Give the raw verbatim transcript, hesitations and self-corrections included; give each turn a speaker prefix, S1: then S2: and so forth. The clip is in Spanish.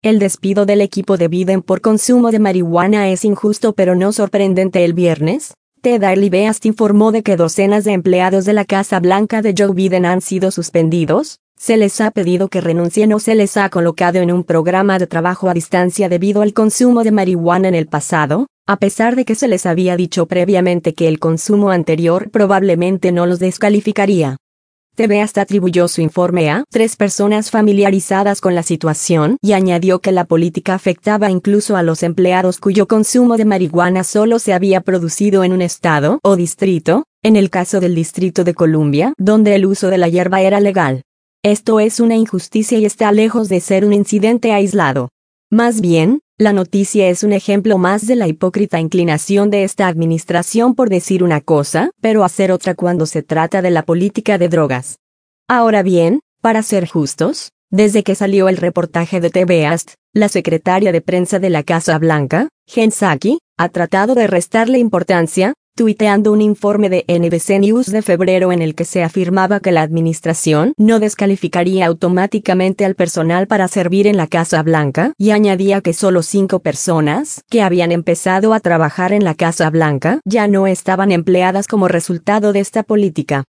S1: El despido del equipo de Biden por consumo de marihuana es injusto pero no sorprendente. El viernes, The Daily Beast informó de que docenas de empleados de la Casa Blanca de Joe Biden han sido suspendidos, se les ha pedido que renuncien o se les ha colocado en un programa de trabajo a distancia debido al consumo de marihuana en el pasado, a pesar de que se les había dicho previamente que el consumo anterior probablemente no los descalificaría. The Beast atribuyó su informe a tres personas familiarizadas con la situación y añadió que la política afectaba incluso a los empleados cuyo consumo de marihuana solo se había producido en un estado o distrito, en el caso del Distrito de Columbia, donde el uso de la hierba era legal. Esto es una injusticia y está lejos de ser un incidente aislado. Más bien, la noticia es un ejemplo más de la hipócrita inclinación de esta administración por decir una cosa, pero hacer otra cuando se trata de la política de drogas. Ahora bien, para ser justos, desde que salió el reportaje de The Beast, la secretaria de prensa de la Casa Blanca, Jen Psaki, ha tratado de restarle importancia, tuiteando un informe de N B C News de febrero en el que se afirmaba que la administración no descalificaría automáticamente al personal para servir en la Casa Blanca y añadía que solo cinco personas que habían empezado a trabajar en la Casa Blanca ya no estaban empleadas como resultado de esta política.